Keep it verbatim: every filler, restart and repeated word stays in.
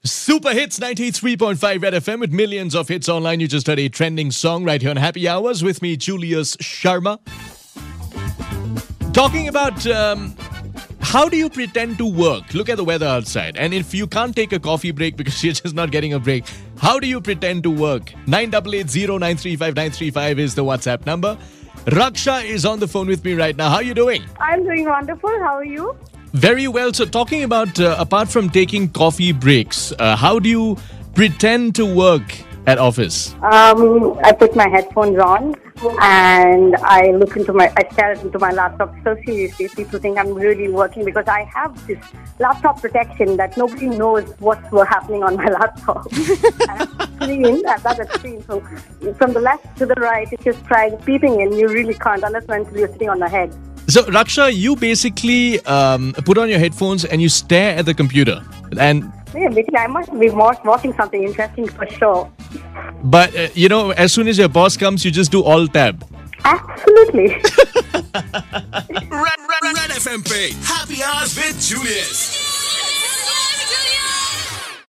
Super Hits ninety-three point five Red F M with millions of hits online. You just heard a trending song right here on Happy Hours with me, Julius Sharma. Talking about um, how do you pretend to work? Look at the weather outside. And if you can't take a coffee break because you're just not getting a break, how do you pretend to work? nine eight eight zero nine three five nine three five is the WhatsApp number. Raksha is on the phone with me right now. How are you doing? I'm doing wonderful. How are you? Very well. So talking about, uh, apart from taking coffee breaks, uh, how do you pretend to work at office? Um, I put my headphones on and I look into my, I stare into my laptop so seriously. People think I'm really working because I have this laptop protection that nobody knows what's happening on my laptop. And screen, I've got a screen. So from the left to the right, if you try peeping in, you really can't unless until you're sitting on the head. So, Raksha, you basically um, put on your headphones and you stare at the computer. And Yeah, basically, I must be more watching something interesting for sure. But, uh, you know, as soon as your boss comes, you just do alt tab. Absolutely. Red, Red, Red F M पे Happy Hours with Julius.